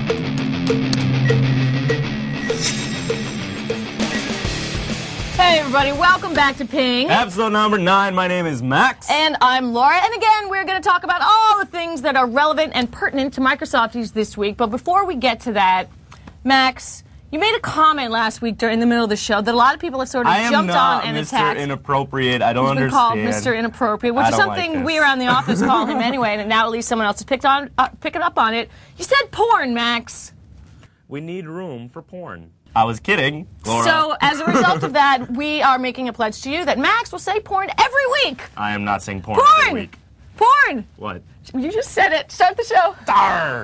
Hey everybody, welcome back to Ping. Episode number 9, my name is Max. And I'm Laura, and again, we're going to talk about all the things that are relevant and pertinent to Microsofties this week. But before we get to that, Max, you made a comment last week during the middle of the show that a lot of people have sort of jumped on and attacked. I am not Mr. Inappropriate. I don't understand. He's been called Mr. Inappropriate, which is something we around the office call him anyway, and now at least someone else is picking up on it. You said porn, Max. We need room for porn. I was kidding, Laura. So, as a result of that, we are making a pledge to you that Max will say porn every week. I am not saying porn every week. Porn! What? You just said it. Start the show. Darr!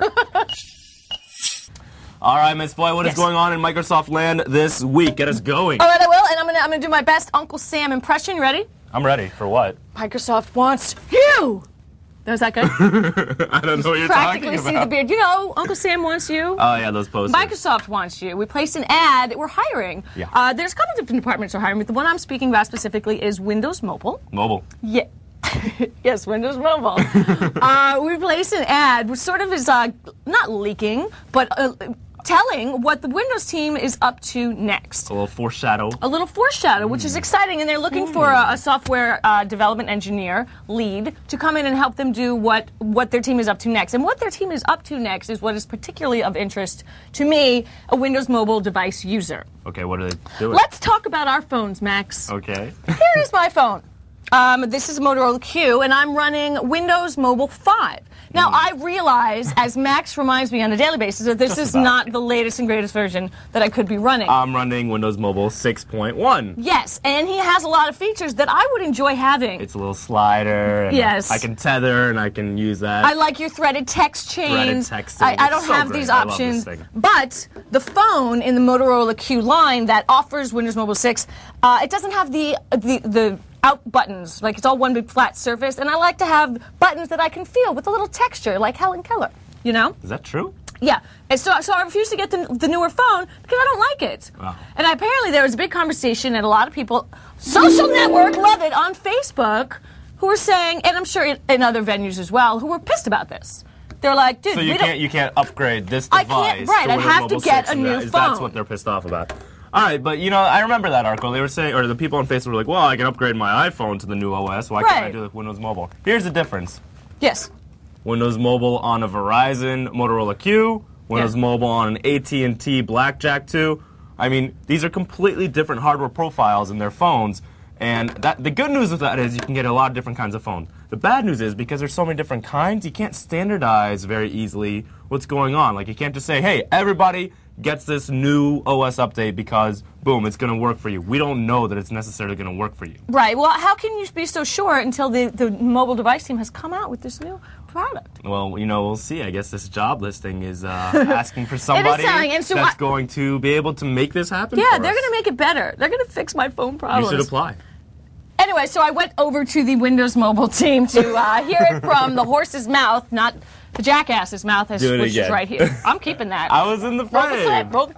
All right, Miss Foy, what is going on in Microsoft land this week? Get us going. All right, I will, and I'm gonna do my best Uncle Sam impression. You ready? I'm ready. For what? Microsoft wants you! Was that good? I don't know what you're talking about. Practically see the beard. You know, Uncle Sam wants you. Oh, yeah, those posters. Microsoft wants you. We placed an ad. We're hiring. Yeah. There's a couple different departments we're hiring, but the one I'm speaking about specifically is Windows Mobile. Mobile. Yeah. Yes, Windows Mobile. We placed an ad, which sort of is not leaking, but telling what the Windows team is up to next. A little foreshadow. A little foreshadow, which is exciting, and they're looking for a software development engineer lead to come in and help them do what their team is up to next. And what their team is up to next is what is particularly of interest to me, a Windows Mobile device user. Okay, what are they doing? Let's talk about our phones, Max. Okay. Here is my phone. This is a Motorola Q, and I'm running Windows Mobile 5. Now, I realize, as Max reminds me on a daily basis, that this is not the latest and greatest version that I could be running. I'm running Windows Mobile 6.1. Yes, and he has a lot of features that I would enjoy having. It's a little slider. And yes. I can tether, and I can use that. I like your threaded text chains. Threaded texting. I don't have these options. But the phone in the Motorola Q line that offers Windows Mobile 6, it doesn't have the out buttons, like it's all one big flat surface, and I like to have buttons that I can feel with a little texture, like Helen Keller, you know? Is that true? Yeah, and so I refuse to get the newer phone because I don't like it. Wow. And apparently there was a big conversation, and a lot of people, social network, love it, on Facebook, who were saying, and I'm sure in other venues as well, who were pissed about this. They're like, dude, so you can't upgrade this device. I can't, right, I'd have to get a new phone. That's what they're pissed off about. All right, but you know, I remember that article. They were saying, or the people on Facebook were like, well, I can upgrade my iPhone to the new OS. Why can't I do it with Windows Mobile? Here's the difference. Yes. Windows Mobile on a Verizon Motorola Q, Windows Mobile on an AT&T Blackjack 2. I mean, these are completely different hardware profiles in their phones. And the good news with that is you can get a lot of different kinds of phone. The bad news is because there's so many different kinds, you can't standardize very easily what's going on. Like, you can't just say, hey, everybody gets this new OS update because, boom, it's going to work for you. We don't know that it's necessarily going to work for you. Right. Well, how can you be so sure until the mobile device team has come out with this new product? Well, you know, we'll see. I guess this job listing is asking for somebody that's going to be able to make this happen. Yeah, they're going to make it better. They're going to fix my phone problems. You should apply. Anyway, so I went over to the Windows Mobile team to hear it from the horse's mouth, not the jackass's mouth, which is right here. I'm keeping that. I was in the frame. Roll the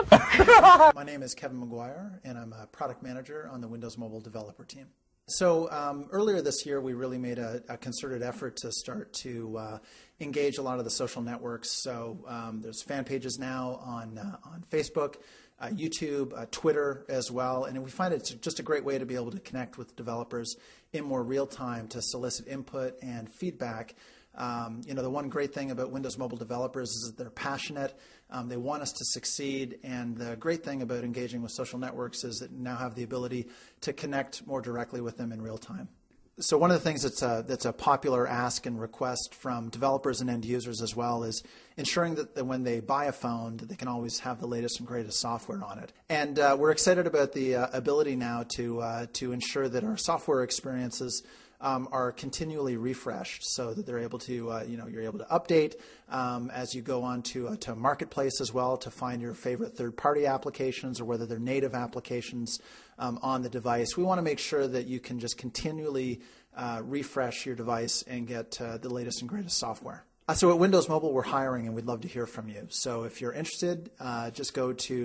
clip. My name is Kevin McGuire, and I'm a product manager on the Windows Mobile developer team. So earlier this year, we really made a concerted effort to start to engage a lot of the social networks. So there's fan pages now on Facebook, YouTube, Twitter as well. And we find it's just a great way to be able to connect with developers in more real time to solicit input and feedback. You know, the one great thing about Windows Mobile developers is that they're passionate. They want us to succeed. And the great thing about engaging with social networks is that you now have the ability to connect more directly with them in real time. So one of the things that's a popular ask and request from developers and end users as well is ensuring that when they buy a phone, that they can always have the latest and greatest software on it. And we're excited about the ability now to ensure that our software experiences are continually refreshed, so that they're able to, you're able to update as you go on to Marketplace as well to find your favorite third-party applications or whether they're native applications on the device. We want to make sure that you can just continually refresh your device and get the latest and greatest software. So at Windows Mobile, we're hiring, and we'd love to hear from you. So if you're interested, just go to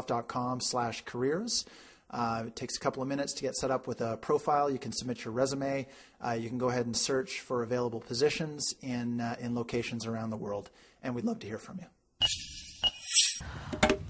Microsoft.com/careers. It takes a couple of minutes to get set up with a profile. You can submit your resume. You can go ahead and search for available positions in locations around the world, and we'd love to hear from you.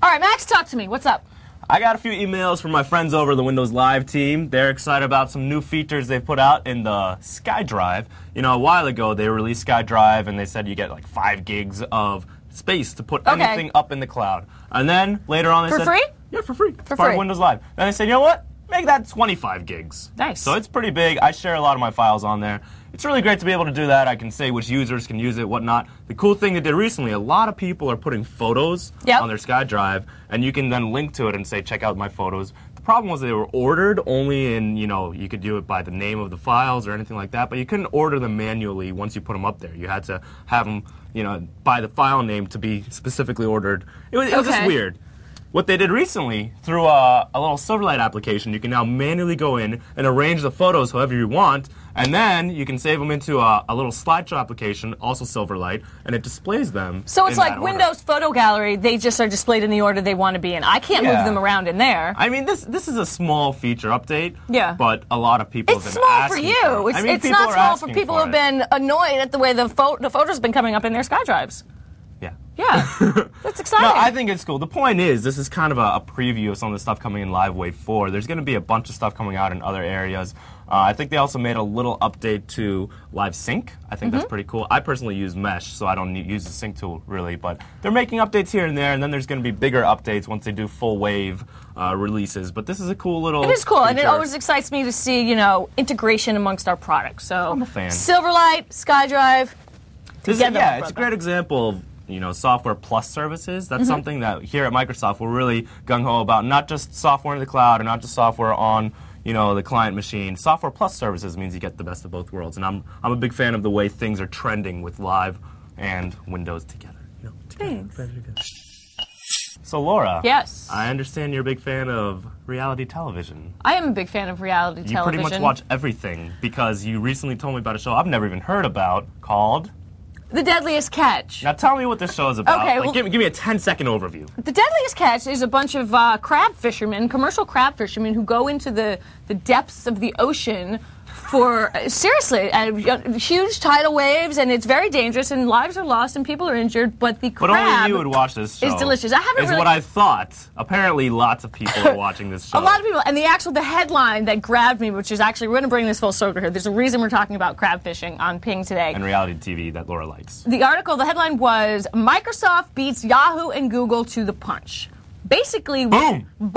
All right, Max, talk to me. What's up? I got a few emails from my friends over the Windows Live team. They're excited about some new features they've put out in the SkyDrive. You know, a while ago they released SkyDrive and they said you get like 5 gigs of space to put anything up in the cloud. And then later on they said... For free? Yeah, for free. For part free. of Windows Live. Then they said, you know what? Make that 25 gigs. Nice. So it's pretty big. I share a lot of my files on there. It's really great to be able to do that. I can say which users can use it, whatnot. The cool thing they did recently, a lot of people are putting photos on their SkyDrive, and you can then link to it and say, check out my photos. The problem was they were ordered only in, you know, you could do it by the name of the files or anything like that, but you couldn't order them manually once you put them up there. You had to have them, you know, by the file name to be specifically ordered. It was just weird. What they did recently, through a little Silverlight application, you can now manually go in and arrange the photos however you want, and then you can save them into a little slideshow application, also Silverlight, and it displays them. So it's like Windows Photo Gallery, they just are displayed in the order they want to be in. I can't move them around in there. I mean, this is a small feature update, but a lot of people have been asking It's small for you. It's not small for people who have been annoyed at the way the photos have been coming up in their SkyDrives. Yeah, that's exciting. No, I think it's cool. The point is, this is kind of a preview of some of the stuff coming in Live Wave 4. There's going to be a bunch of stuff coming out in other areas. I think they also made a little update to Live Sync. I think that's pretty cool. I personally use Mesh, so I don't use the sync tool, really. But they're making updates here and there, and then there's going to be bigger updates once they do full wave releases. But this is a cool little It is cool, feature. and it always excites me to see, you know, integration amongst our products. So I'm a fan. Silverlight, SkyDrive, it's a great example of, you know, software plus services. That's something that here at Microsoft we're really gung-ho about. Not just software in the cloud or not just software on, you know, the client machine. Software plus services means you get the best of both worlds. And I'm a big fan of the way things are trending with Live and Windows together. You know, Thanks. So Laura, yes, I understand you're a big fan of reality television. I am a big fan of reality television. You pretty much watch everything because you recently told me about a show I've never even heard about called The Deadliest Catch. Now tell me what this show is about. Okay, like, give me a 10-second overview. The Deadliest Catch is a bunch of crab fishermen, commercial crab fishermen, who go into the depths of the ocean for, seriously, huge tidal waves, and it's very dangerous, and lives are lost, and people are injured, but the crab But only you would watch this show. is delicious. I haven't really... what I thought. Apparently, lots of people are watching this show. A lot of people, and the headline that grabbed me, which is actually, we're going to bring this full circle here. There's a reason we're talking about crab fishing on Ping today. And reality TV that Laura likes. The headline was, Microsoft beats Yahoo and Google to the punch. Basically, boom! Boom!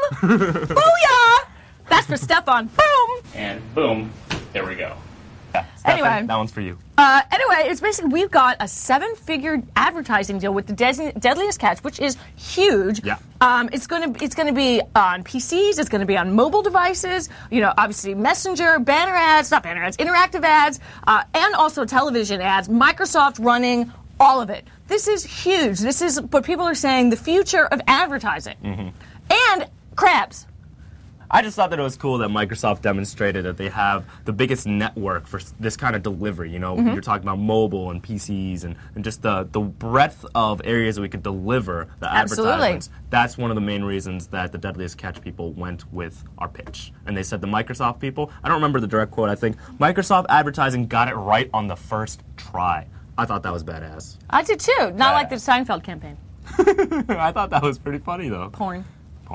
Booyah! That's for Stefan. Boom! And boom, there we go. Yeah, Anyway. that one's for you. Anyway, it's basically, we've got a 7-figure advertising deal with the Deadliest Catch, which is huge. Yeah. It's going to be on PCs. It's going to be on mobile devices. You know, obviously Messenger, interactive ads, and also television ads. Microsoft running all of it. This is huge. This is what people are saying, the future of advertising. And crabs. I just thought that it was cool that Microsoft demonstrated that they have the biggest network for this kind of delivery. You know, you're talking about mobile and PCs and just the breadth of areas that we could deliver the advertisements. That's one of the main reasons that the Deadliest Catch people went with our pitch. And they said the Microsoft people, I don't remember the direct quote, I think, Microsoft advertising got it right on the first try. I thought that was badass. I did too. Not like the Seinfeld campaign. I thought that was pretty funny, though. Porn.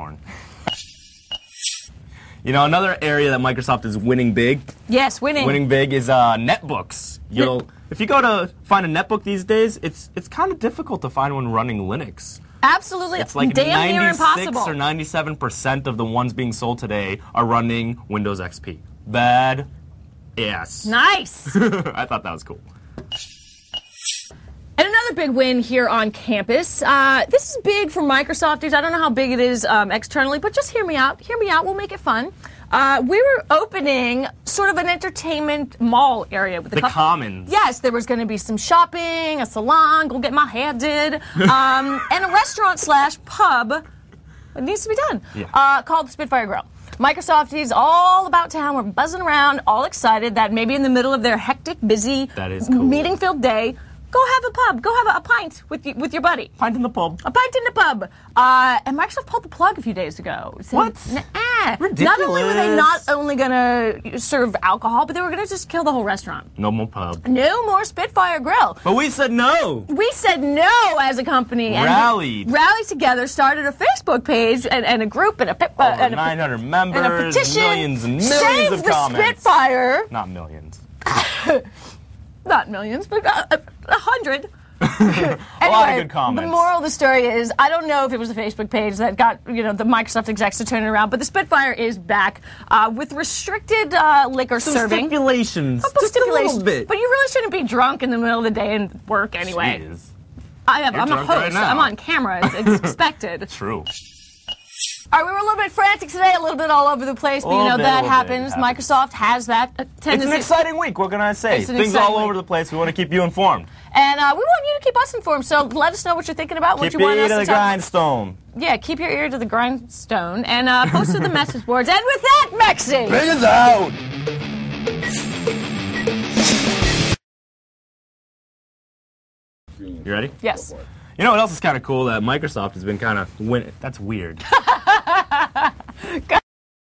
You know, another area that Microsoft is winning big. Yes, winning big is netbooks. If you go to find a netbook these days, it's kind of difficult to find one running Linux. Absolutely. It's like damn near 96 impossible. or 97% of the ones being sold today are running Windows XP. Bad ass. Nice. I thought that was cool. And another big win here on campus. This is big for Microsofties. I don't know how big it is externally, but just hear me out. Hear me out. We'll make it fun. We were opening sort of an entertainment mall area with the Commons. Yes, there was going to be some shopping, a salon, go get my hair did, and a restaurant/pub. It needs to be done. Called the Spitfire Grill. Microsofties all about town were buzzing around, all excited that maybe in the middle of their hectic, busy, meeting-filled day, go have a pub. Go have a pint with your buddy. Pint in the pub. A pint in the pub. And Microsoft pulled the plug a few days ago. Said, What? Yeah. Ridiculous. Not only were they not only going to serve alcohol, but they were going to just kill the whole restaurant. No more pub. No more Spitfire Grill. But we said no. We said no as a company. And Rallied together, started a Facebook page and a group and a over 900 members, and a petition. millions and millions Save of the comments. Spitfire. Not millions. Not millions, but 100. A lot of good comments. The moral of the story is, I don't know if it was the Facebook page that got the Microsoft execs to turn it around, but the Spitfire is back with restricted liquor serving. Stipulations. Just a little bit. But you really shouldn't be drunk in the middle of the day and work anyway. Jeez. I'm a drunk host. right now. I'm on camera. It's expected. True. All right, we were a little bit frantic today, a little bit all over the place, but that happens. Microsoft has that tendency. It's an exciting week, what can I say? Things all over the place. We want to keep you informed. And we want you to keep us informed, so let us know what you're thinking about, what you want us to Keep your ear to the grindstone. Yeah, keep your ear to the grindstone, and post to the message boards. And with that, Mexi! Bring us out! You ready? Yes. You know what else is kind of cool? That Microsoft has been kind of winning. That's weird.